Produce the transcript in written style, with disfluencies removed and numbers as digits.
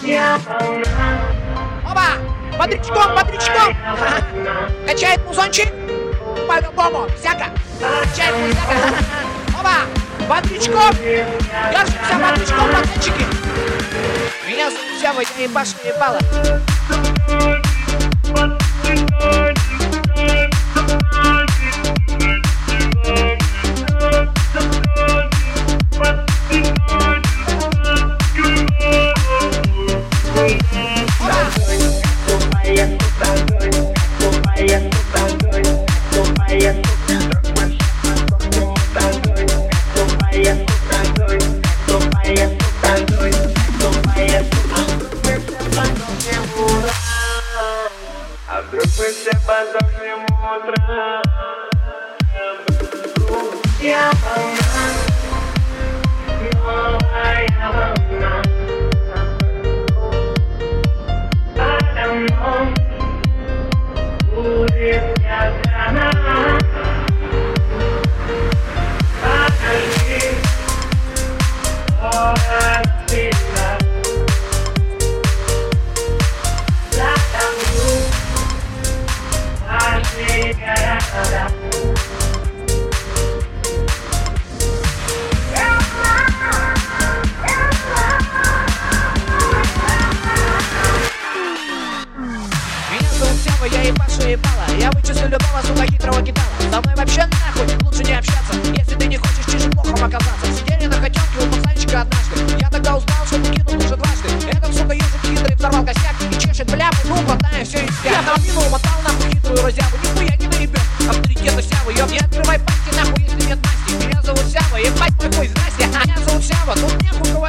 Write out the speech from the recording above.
Оба! Бодрячком, бодрячком! Качает музончик. По-любому, всяко. Качает музяка. Оба! Бодрячком! Держимся, бодрячком, пацанчики! Меня зовут Сява, я ебашу ебало. А вдруг мы все подохнем утром? Я волна, новая волна. Подо мной будет страна. Подожди, скоро навсегда. Я ебашу ебало, я вычислю любого сука хитрого гитара. Со мной вообще нахуй лучше не общаться, если ты не хочешь чижеплохом оказаться. Сидели на хотенке у пацанчика однажды. Я тогда узнал, что ты кинул уже дважды. Этот сука ежик хитрый взорвал косяк и чешет бляпы, ну хватаем все из пят. Я половину умотал нахуй хитрую разяву. Нихуя не наебет авторитета Сявы. Ёб, не открывай пасти нахуй, если нет масти. Меня зовут Сява, ебать мой хуй, здрасте. Меня зовут Сява, тут нехуй